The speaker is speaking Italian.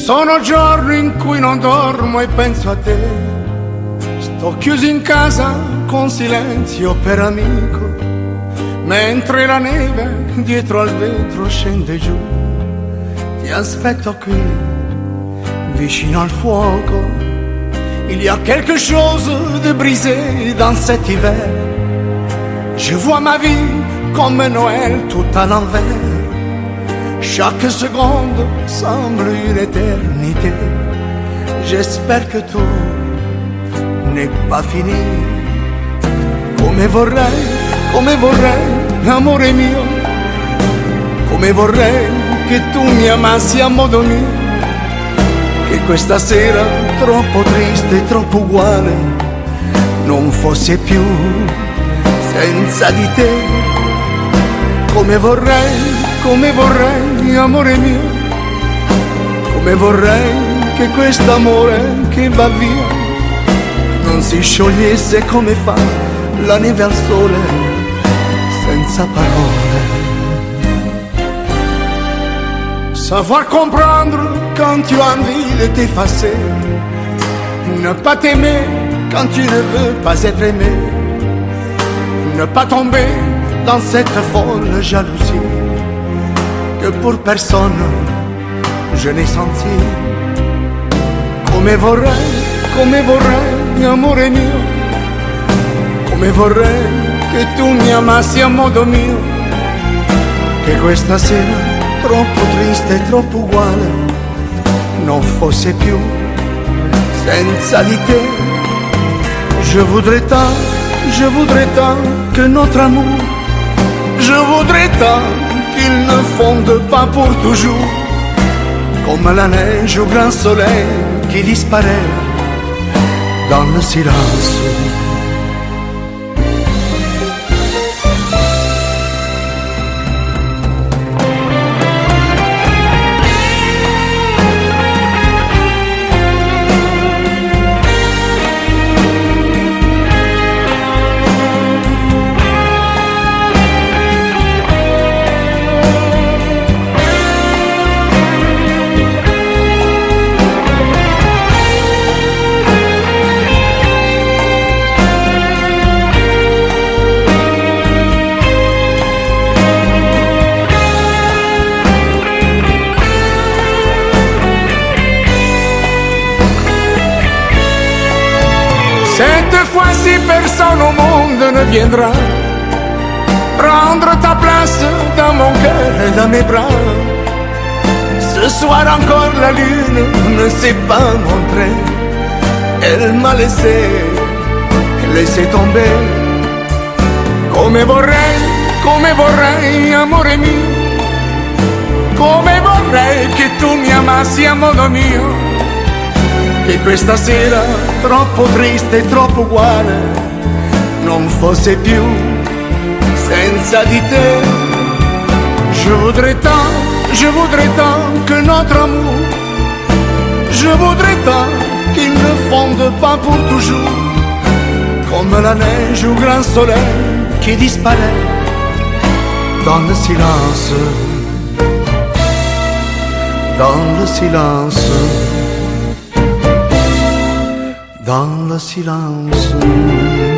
sono giorni in cui non dormo e penso a te. Sto chiuso in casa con silenzio per amico, mentre la neve dietro al vetro scende giù. Ti aspetto qui, vicino al fuoco. Il y a quelque chose de brisé dans cet hiver. Je vois ma vie comme Noël tout à l'envers. Chaque seconde semble une éternité. J'espère que tout n'est pas fini. Come vorrei, amore mio, come vorrei che tu mi amassi a modo mio, che questa sera troppo triste, troppo uguale, non fosse più senza di te. Come vorrei, amore mio, come vorrei che quest'amore che va via non si sciogliesse come fa la neve al sole, senza parole. Savoir comprendre quand tu as envie de t'effacer, ne pas t'aimer quand tu ne veux pas être aimé, ne pas tomber dans cette folle jalousie que pour personne je n'ai senti. Come vorrei, amore mio, come vorrei che tu mi amassi a modo mio, che questa sera troppo triste, troppo uguale, non fosse più senza di te. Je voudrais tant que notre amour, je voudrais tant qu'il ne fonde pas pour toujours, comme la neige au grand soleil qui disparaît dans le silence. Cette fois-ci personne au monde ne viendra prendre ta place dans mon cœur et dans mes bras. Ce soir encore la lune ne s'est pas montrée, elle m'a laissé tomber. Come vorrei, amore mio, come vorrei che tu mi amassi a modo mio, che questa sera troppo triste, troppo uguale, non fosse più senza di te. Je voudrais tant que notre amour, je voudrais tant qu'il ne fonde pas pour toujours, comme la neige au grand soleil qui disparaît dans le silence, dans le silence, dans le silence.